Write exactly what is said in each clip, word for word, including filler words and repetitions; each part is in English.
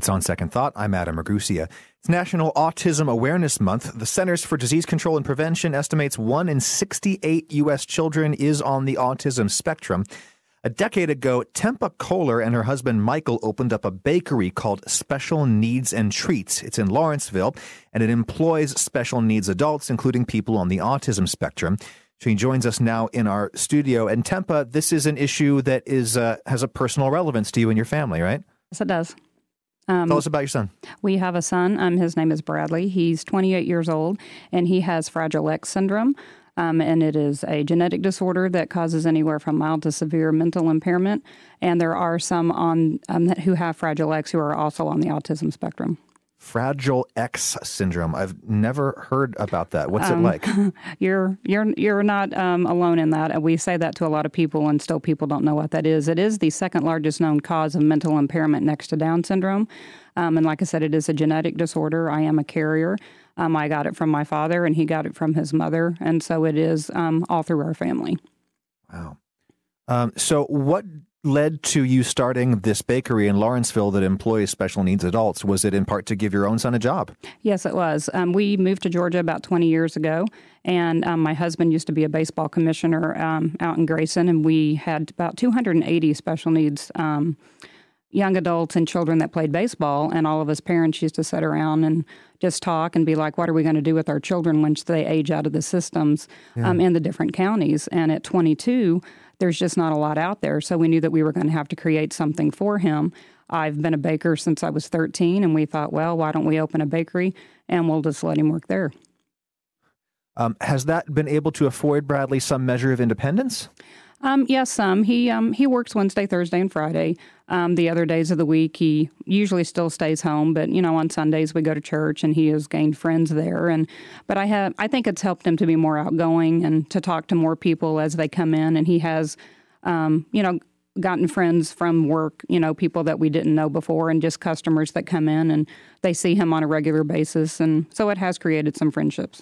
It's On Second Thought. I'm Adam Ragusia. It's National Autism Awareness Month. The Centers for Disease Control and Prevention estimates one in sixty-eight U S children is on the autism spectrum. A decade ago, Tempa Kohler and her husband Michael opened up a bakery called Special Needs and Treats. It's in Lawrenceville, and it employs special needs adults, including people on the autism spectrum. She joins us now in our studio. And Tempa, this is an issue that is uh, has a personal relevance to you and your family, right? Yes, it does. Um, Tell us about your son. We have a son. Um, his name is Bradley. He's twenty-eight years old, and he has Fragile X syndrome. Um, and it is a genetic disorder that causes anywhere from mild to severe mental impairment. And there are some on um, who have Fragile X who are also on the autism spectrum. Fragile X syndrome. I've never heard about that. What's um, it like? You're you're you're not um, alone in that. We say that to a lot of people, and still people don't know what that is. It is the second largest known cause of mental impairment next to Down syndrome. Um, and like I said, it is a genetic disorder. I am a carrier. Um, I got it from my father, and he got it from his mother. And so it is um, all through our family. Wow. Um, so what led to you starting this bakery in Lawrenceville that employs special needs adults? Was it in part to give your own son a job? Yes, it was. Um, we moved to Georgia about twenty years ago, and um, my husband used to be a baseball commissioner um, out in Grayson, and we had about two hundred eighty special needs um, young adults and children that played baseball, and all of us parents used to sit around and just talk and be like, what are we going to do with our children once they age out of the systems yeah. um, in the different counties? And at twenty-two, there's just not a lot out there. So we knew that we were going to have to create something for him. I've been a baker since I was thirteen, and we thought, well, why don't we open a bakery and we'll just let him work there. Um, has that been able to afford Bradley some measure of independence? Um, yes, some. He um, he works Wednesday, Thursday, and Friday. Um, the other days of the week, he usually still stays home. But you know, on Sundays we go to church, and he has gained friends there. And but I have I think it's helped him to be more outgoing and to talk to more people as they come in. And he has, um, you know, gotten friends from work. You know, people that we didn't know before, and just customers that come in and they see him on a regular basis. And so it has created some friendships.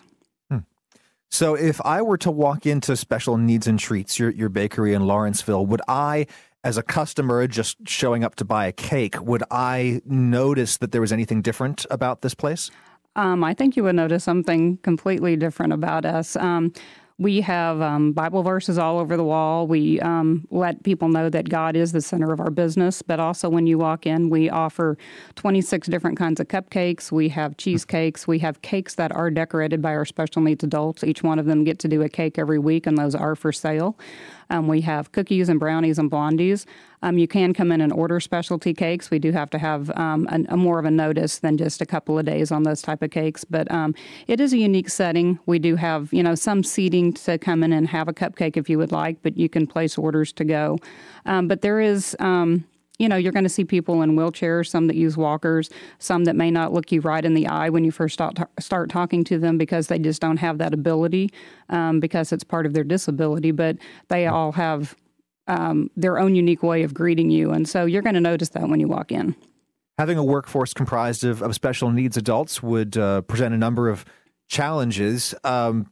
So if I were to walk into Special Needs and Treats, your, your bakery in Lawrenceville, would I, as a customer just showing up to buy a cake, would I notice that there was anything different about this place? Um, I think you would notice something completely different about us. Um, we have um, Bible verses all over the wall. We um, let people know that God is the center of our business. But also when you walk in, we offer twenty-six different kinds of cupcakes. We have cheesecakes. We have cakes that are decorated by our special needs adults. Each one of them get to do a cake every week, and those are for sale. Um, we have cookies and brownies and blondies. Um, you can come in and order specialty cakes. We do have to have um, a, a more of a notice than just a couple of days on those type of cakes. But um, it is a unique setting. We do have, you know, some seating to come in and have a cupcake if you would like, but you can place orders to go. Um, but there is... Um, You know, you're going to see people in wheelchairs, some that use walkers, some that may not look you right in the eye when you first start, start talking to them because they just don't have that ability um, because it's part of their disability. But they all have um, their own unique way of greeting you. And so you're going to notice that when you walk in. Having a workforce comprised of, of special needs adults would uh, present a number of challenges. Um,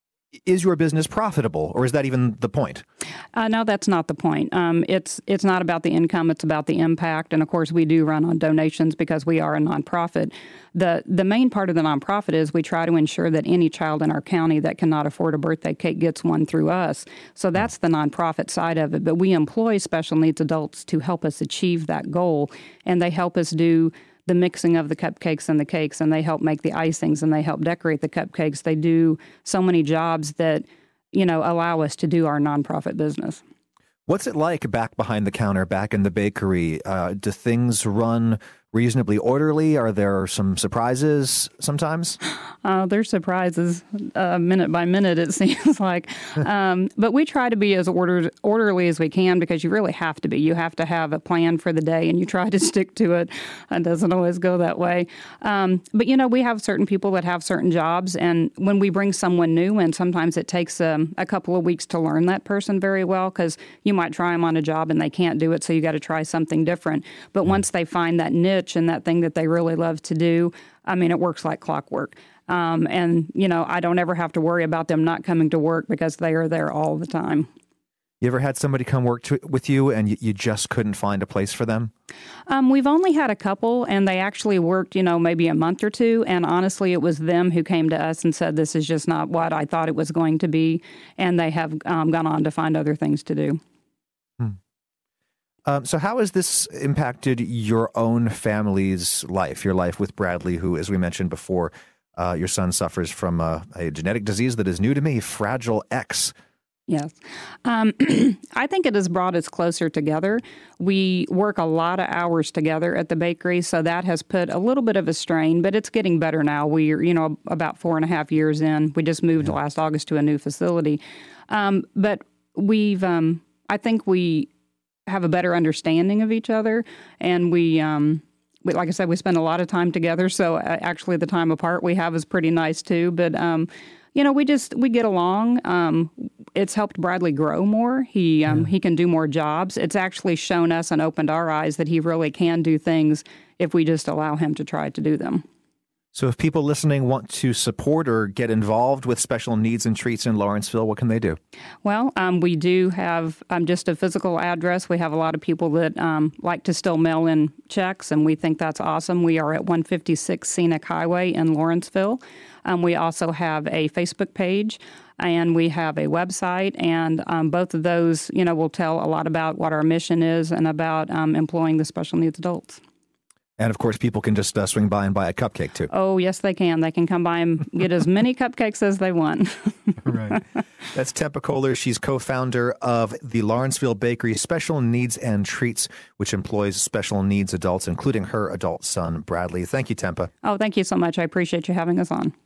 Is your business profitable, or is that even the point? Uh, no, that's not the point. Um, it's it's not about the income; it's about the impact. And of course, we do run on donations because we are a nonprofit. the The main part of the nonprofit is we try to ensure that any child in our county that cannot afford a birthday cake gets one through us. So that's the nonprofit side of it. But we employ special needs adults to help us achieve that goal, and they help us do the mixing of the cupcakes and the cakes, and they help make the icings, and they help decorate the cupcakes. They do so many jobs that, you know, allow us to do our nonprofit business. What's it like back behind the counter, back in the bakery? Uh, do things run reasonably orderly? Are there some surprises sometimes? Uh, there's surprises uh, minute by minute, it seems like. Um, but we try to be as ordered, orderly as we can because you really have to be. You have to have a plan for the day, and you try to stick to it. It doesn't always go that way. Um, but, you know, we have certain people that have certain jobs, and when we bring someone new in, sometimes it takes um, a couple of weeks to learn that person very well because you might try them on a job and they can't do it, so you got to try something different. But once they find that niche and that thing that they really love to do, I mean, it works like clockwork. Um, and, you know, I don't ever have to worry about them not coming to work because they are there all the time. You ever had somebody come work to, with you and you, you just couldn't find a place for them? Um, we've only had a couple, and they actually worked, you know, maybe a month or two. And honestly, it was them who came to us and said, this is just not what I thought it was going to be. And they have um, gone on to find other things to do. Hmm. Um, so how has this impacted your own family's life, your life with Bradley, who, as we mentioned before, uh, your son suffers from a, a genetic disease that is new to me, Fragile X? Yes. Um, I think it has brought us closer together. We work a lot of hours together at the bakery, so that has put a little bit of a strain, but it's getting better now. We're, you know, about four and a half years in. We just moved yeah. last August to a new facility. Um, but we've, um, I think we have a better understanding of each other, and we, um, we, like I said, we spend a lot of time together, so uh, actually the time apart we have is pretty nice too, but um, you know, we just, we get along. Um, it's helped Bradley grow more. He um, yeah. he can do more jobs. It's actually shown us and opened our eyes that he really can do things if we just allow him to try to do them. So if people listening want to support or get involved with Special Needs and Treats in Lawrenceville, what can they do? Well, um, we do have um, just a physical address. We have a lot of people that um, like to still mail in checks, and we think that's awesome. We are at one fifty-six Scenic Highway in Lawrenceville. Um, we also have a Facebook page, and we have a website, and um, both of those, you know, will tell a lot about what our mission is and about um, employing the special needs adults. And, of course, people can just uh, swing by and buy a cupcake, too. Oh, yes, they can. They can come by and get as many cupcakes as they want. Right. That's Tempa Koehler. She's co-founder of the Lawrenceville Bakery Special Needs and Treats, which employs special needs adults, including her adult son, Bradley. Thank you, Tempa. Oh, thank you so much. I appreciate you having us on.